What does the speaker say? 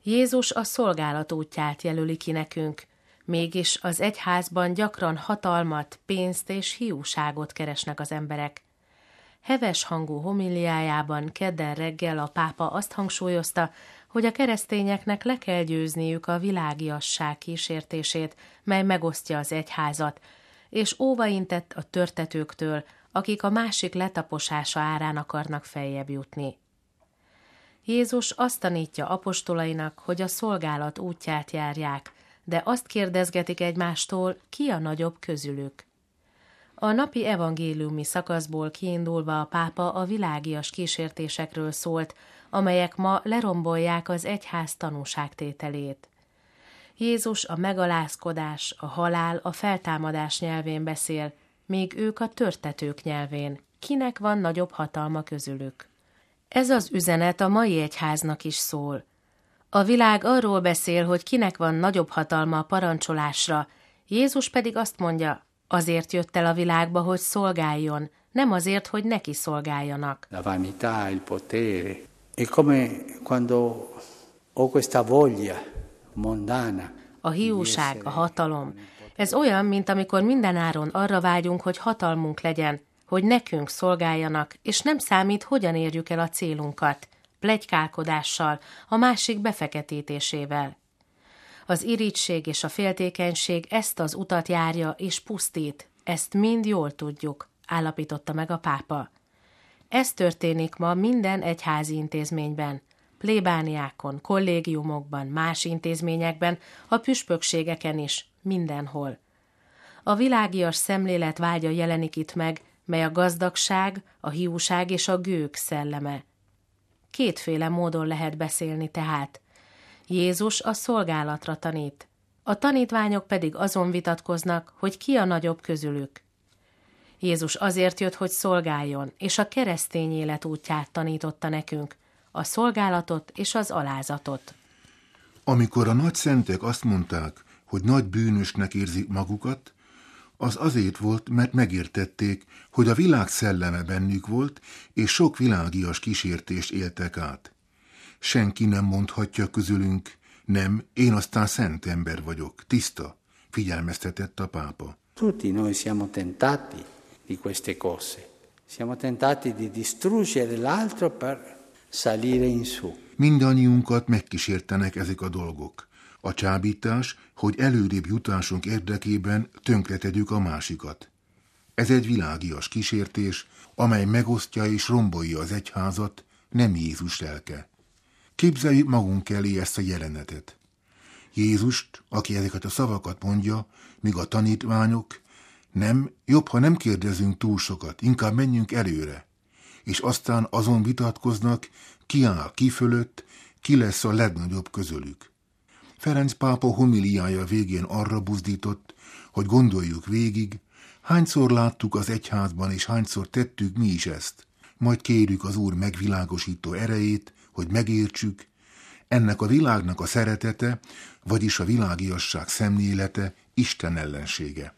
Jézus a szolgálat útját jelöli ki nekünk, mégis az egyházban gyakran hatalmat, pénzt és hiúságot keresnek az emberek. Heves hangú homiliájában kedden reggel a pápa azt hangsúlyozta, hogy a keresztényeknek le kell győzniük a világiasság kísértését, mely megosztja az egyházat, és óvaintett a törtetőktől, akik a másik letaposása árán akarnak feljebb jutni. Jézus azt tanítja apostolainak, hogy a szolgálat útját járják, de azt kérdezgetik egymástól, ki a nagyobb közülük. A napi evangéliumi szakaszból kiindulva a pápa a világias kísértésekről szólt, amelyek ma lerombolják az egyház tanúságtételét. Jézus a megalázkodás, a halál, a feltámadás nyelvén beszél, míg ők a törtetők nyelvén. Kinek van nagyobb hatalma közülük? Ez az üzenet a mai egyháznak is szól. A világ arról beszél, hogy kinek van nagyobb hatalma a parancsolásra, Jézus pedig azt mondja, azért jött el a világba, hogy szolgáljon, nem azért, hogy neki szolgáljanak. La vanità, il potere. È come quando ho questa voglia mondana. A hiúság, a hatalom. Ez olyan, mint amikor mindenáron arra vágyunk, hogy hatalmunk legyen, hogy nekünk szolgáljanak, és nem számít, hogyan érjük el a célunkat, pletykálkodással, a másik befeketítésével. Az irigység és a féltékenység ezt az utat járja és pusztít, ezt mind jól tudjuk, állapította meg a pápa. Ez történik ma minden egyházi intézményben, plébániákon, kollégiumokban, más intézményekben, a püspökségeken is, mindenhol. A világias szemlélet vágya jelenik itt meg, mely a gazdagság, a hiúság és a gőg szelleme. Kétféle módon lehet beszélni tehát. Jézus a szolgálatra tanít. A tanítványok pedig azon vitatkoznak, hogy ki a nagyobb közülük. Jézus azért jött, hogy szolgáljon, és a keresztény élet útját tanította nekünk, a szolgálatot és az alázatot. Amikor a nagy szentek azt mondták, hogy nagy bűnösnek érzik magukat, az azért volt, mert megértették, hogy a világ szelleme bennük volt, és sok világias kísértést éltek át. Senki nem mondhatja közülünk, nem, én aztán szent ember vagyok, tiszta, figyelmeztetett a pápa. Tutti noi siamo tentati di queste cose. Siamo tentati di distruggere l'altro per salire in su. Mindannyiunkat megkísértenek ezek a dolgok. A csábítás, hogy előrébb jutásunk érdekében tönkretegyük a másikat. Ez egy világias kísértés, amely megosztja és rombolja az egyházat, nem Jézus lelke. Képzeljük magunk elé ezt a jelenetet. Jézust, aki ezeket a szavakat mondja, míg a tanítványok, nem, jobb, ha nem kérdezünk túl sokat, inkább menjünk előre. És aztán azon vitatkoznak, ki áll ki fölött, ki lesz a legnagyobb közülük. Ferenc pápa homiliája végén arra buzdított, hogy gondoljuk végig, hányszor láttuk az egyházban, és hányszor tettük mi is ezt. Majd kérjük az Úr megvilágosító erejét, hogy megértsük, ennek a világnak a szeretete, vagyis a világiasság szemlélete Isten ellensége.